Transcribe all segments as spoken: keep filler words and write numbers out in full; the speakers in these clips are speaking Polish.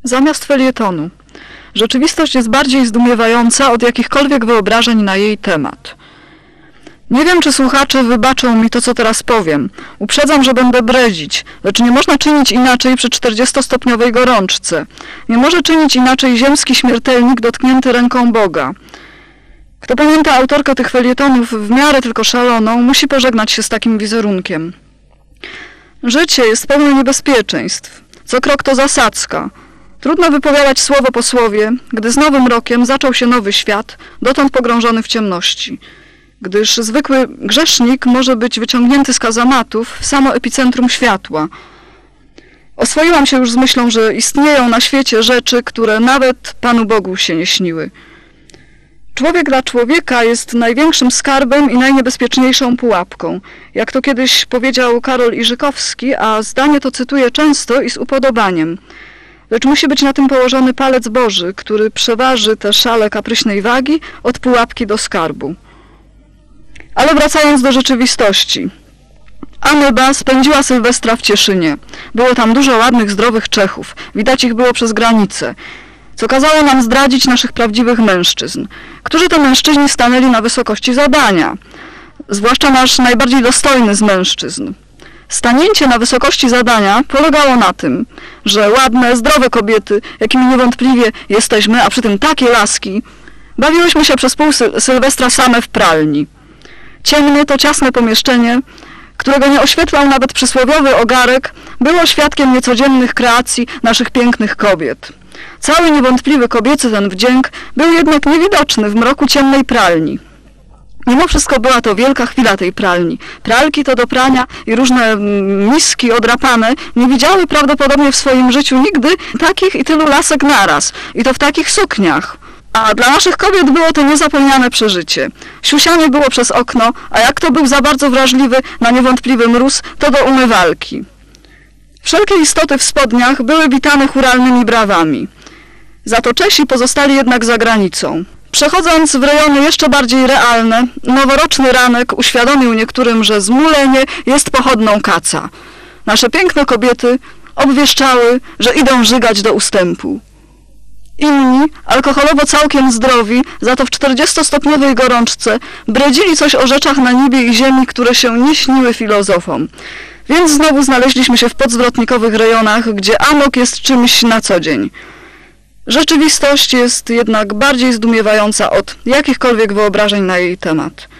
zamiast felietonu. Rzeczywistość jest bardziej zdumiewająca od jakichkolwiek wyobrażeń na jej temat. Nie wiem, czy słuchacze wybaczą mi to, co teraz powiem. Uprzedzam, że będę bredzić, lecz nie można czynić inaczej przy czterdziestostopniowej gorączce. Nie może czynić inaczej ziemski śmiertelnik dotknięty ręką Boga. Kto pamięta autorkę tych felietonów w miarę tylko szaloną, musi pożegnać się z takim wizerunkiem. Życie jest pełne niebezpieczeństw. Co krok to zasadzka. Trudno wypowiadać słowo po słowie, gdy z nowym rokiem zaczął się nowy świat, dotąd pogrążony w ciemności. Gdyż zwykły grzesznik może być wyciągnięty z kazamatów w samo epicentrum światła. Oswoiłam się już z myślą, że istnieją na świecie rzeczy, które nawet Panu Bogu się nie śniły. Człowiek dla człowieka jest największym skarbem i najniebezpieczniejszą pułapką. Jak to kiedyś powiedział Karol Iżykowski, a zdanie to cytuję często i z upodobaniem. Lecz musi być na tym położony palec Boży, który przeważy tę szalę kapryśnej wagi od pułapki do skarbu. Ale wracając do rzeczywistości. Ameba spędziła Sylwestra w Cieszynie. Było tam dużo ładnych, zdrowych Czechów. Widać ich było przez granicę. Co kazało nam zdradzić naszych prawdziwych mężczyzn. Którzy to mężczyźni stanęli na wysokości zadania. Zwłaszcza nasz najbardziej dostojny z mężczyzn. Stanięcie na wysokości zadania polegało na tym, że ładne, zdrowe kobiety, jakimi niewątpliwie jesteśmy, a przy tym takie laski, bawiłyśmy się przez pół sy Sylwestra same w pralni. Ciemne to ciasne pomieszczenie, którego nie oświetlał nawet przysłowiowy ogarek, było świadkiem niecodziennych kreacji naszych pięknych kobiet. Cały niewątpliwy kobiecy ten wdzięk był jednak niewidoczny w mroku ciemnej pralni. Mimo wszystko była to wielka chwila tej pralni. Pralki to do prania i różne miski odrapane nie widziały prawdopodobnie w swoim życiu nigdy takich i tylu lasek naraz. I to w takich sukniach. A dla naszych kobiet było to niezapomniane przeżycie. Siusianie było przez okno, a jak kto był za bardzo wrażliwy na niewątpliwy mróz, to do umywalki. Wszelkie istoty w spodniach były witane chóralnymi brawami. Za to Czesi pozostali jednak za granicą. Przechodząc w rejony jeszcze bardziej realne, noworoczny ranek uświadomił niektórym, że zmulenie jest pochodną kaca. Nasze piękne kobiety obwieszczały, że idą żygać do ustępu. Inni, alkoholowo całkiem zdrowi, za to w czterdziestostopniowej gorączce, bredzili coś o rzeczach na niebie i ziemi, które się nie śniły filozofom. Więc znowu znaleźliśmy się w podzwrotnikowych rejonach, gdzie amok jest czymś na co dzień. Rzeczywistość jest jednak bardziej zdumiewająca od jakichkolwiek wyobrażeń na jej temat.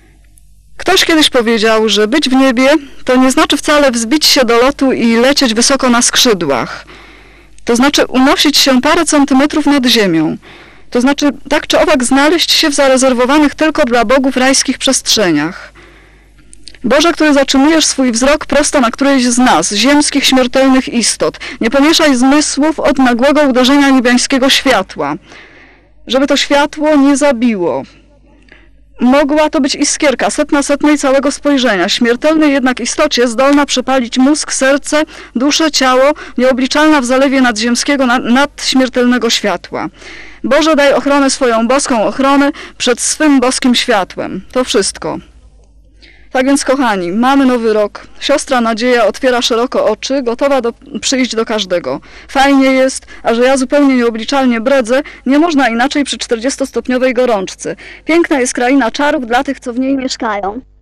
Ktoś kiedyś powiedział, że być w niebie to nie znaczy wcale wzbić się do lotu i lecieć wysoko na skrzydłach. To znaczy unosić się parę centymetrów nad ziemią. To znaczy tak czy owak znaleźć się w zarezerwowanych tylko dla bogów rajskich przestrzeniach. Boże, który zatrzymujesz swój wzrok prosto na którejś z nas, ziemskich śmiertelnych istot, nie pomieszaj zmysłów od nagłego uderzenia niebiańskiego światła, żeby to światło nie zabiło. Mogła to być iskierka, setna setnej całego spojrzenia, śmiertelnej jednak istocie zdolna przepalić mózg, serce, duszę, ciało, nieobliczalna w zalewie nadziemskiego, nad, nadśmiertelnego światła. Boże, daj ochronę swoją boską ochronę przed swym boskim światłem. To wszystko. Tak więc, kochani, mamy nowy rok. Siostra Nadzieja otwiera szeroko oczy, gotowa do, przyjść do każdego. Fajnie jest, a że ja zupełnie nieobliczalnie bredzę, nie można inaczej przy czterdziestostopniowej gorączce. Piękna jest kraina czarów dla tych, co w niej mieszkają.